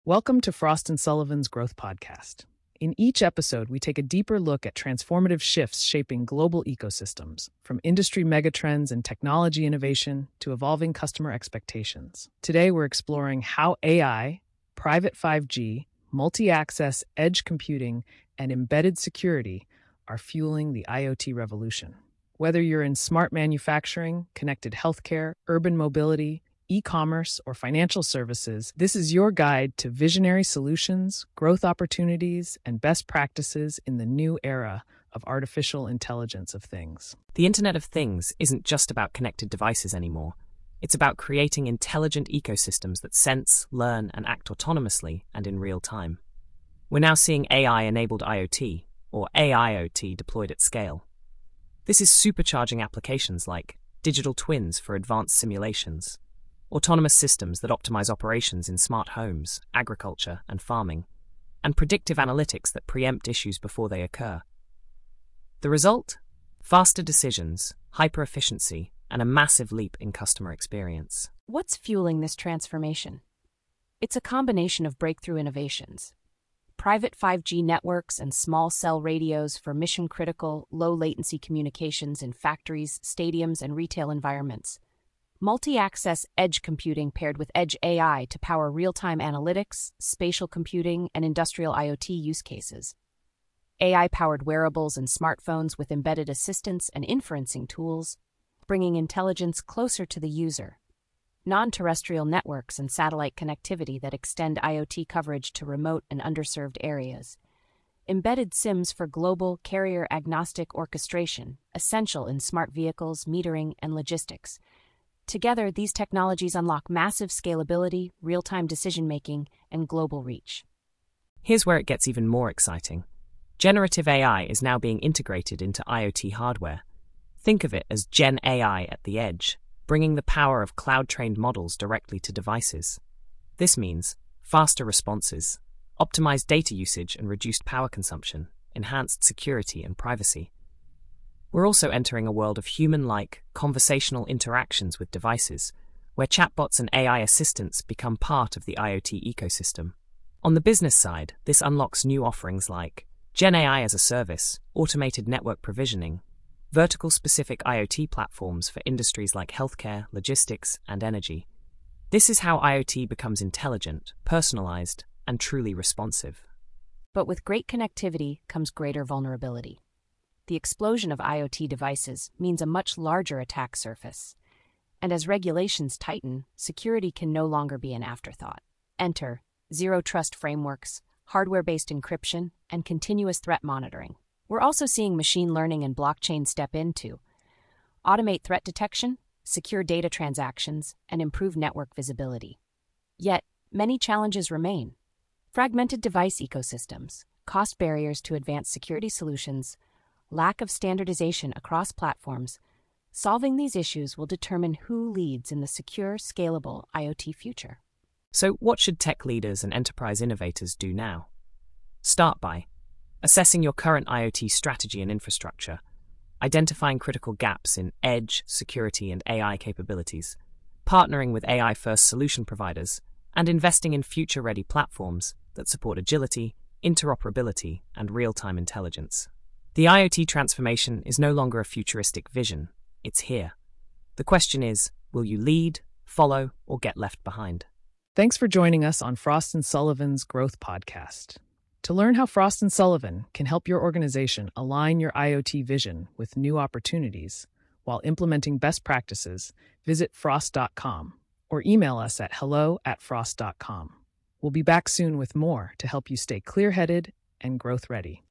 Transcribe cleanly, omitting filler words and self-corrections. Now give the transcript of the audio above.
Welcome to Frost & Sullivan's Growth Podcast. In each episode, we take a deeper look at transformative shifts shaping global ecosystems, from industry megatrends and technology innovation to evolving customer expectations. Today, we're exploring how AI, private 5G, multi-access edge computing, and embedded security are fueling the IoT revolution. Whether you're in smart manufacturing, connected healthcare, urban mobility, e-commerce, or financial services, this is your guide to visionary solutions, growth opportunities, and best practices in the new era of artificial intelligence of things. The Internet of Things isn't just about connected devices anymore. It's about creating intelligent ecosystems that sense, learn, and act autonomously and in real time. We're now seeing AI-enabled IoT, or AIoT, deployed at scale. This is supercharging applications like digital twins for advanced simulations, autonomous systems that optimize operations in smart homes, agriculture, and farming, and predictive analytics that preempt issues before they occur. The result? Faster decisions, hyper-efficiency, and a massive leap in customer experience. What's fueling this transformation? It's a combination of breakthrough innovations. Private 5G networks and small cell radios for mission-critical, low-latency communications in factories, stadiums, and retail environments. Multi-access edge computing paired with edge AI to power real-time analytics, spatial computing, and industrial IoT use cases. AI-powered wearables and smartphones with embedded assistance and inferencing tools, bringing intelligence closer to the user. Non-terrestrial networks and satellite connectivity that extend IoT coverage to remote and underserved areas. Embedded SIMs for global, carrier-agnostic orchestration, essential in smart vehicles, metering, and logistics. Together, these technologies unlock massive scalability, real-time decision-making, and global reach. Here's where it gets even more exciting. Generative AI is now being integrated into IoT hardware. Think of it as Gen AI at the edge, bringing the power of cloud-trained models directly to devices. This means faster responses, optimized data usage and reduced power consumption, enhanced security and privacy. We're also entering a world of human-like, conversational interactions with devices, where chatbots and AI assistants become part of the IoT ecosystem. On the business side, this unlocks new offerings like Gen AI as a service, automated network provisioning, vertical-specific IoT platforms for industries like healthcare, logistics, and energy. This is how IoT becomes intelligent, personalized, and truly responsive. But with great connectivity comes greater vulnerability. The explosion of IoT devices means a much larger attack surface. And as regulations tighten, security can no longer be an afterthought. Enter zero-trust frameworks, hardware-based encryption, and continuous threat monitoring. We're also seeing machine learning and blockchain step in to automate threat detection, secure data transactions, and improve network visibility. Yet, many challenges remain. Fragmented device ecosystems, cost barriers to advanced security solutions, lack of standardization across platforms. Solving these issues will determine who leads in the secure, scalable IoT future. So what should tech leaders and enterprise innovators do now? Start by assessing your current IoT strategy and infrastructure, identifying critical gaps in edge, security, and AI capabilities, partnering with AI-first solution providers, and investing in future-ready platforms that support agility, interoperability, and real-time intelligence. The IoT transformation is no longer a futuristic vision, it's here. The question is, will you lead, follow, or get left behind? Thanks for joining us on Frost & Sullivan's Growth Podcast. To learn how Frost & Sullivan can help your organization align your IoT vision with new opportunities while implementing best practices, visit frost.com or email us at hello@frost.com. We'll be back soon with more to help you stay clear-headed and growth-ready.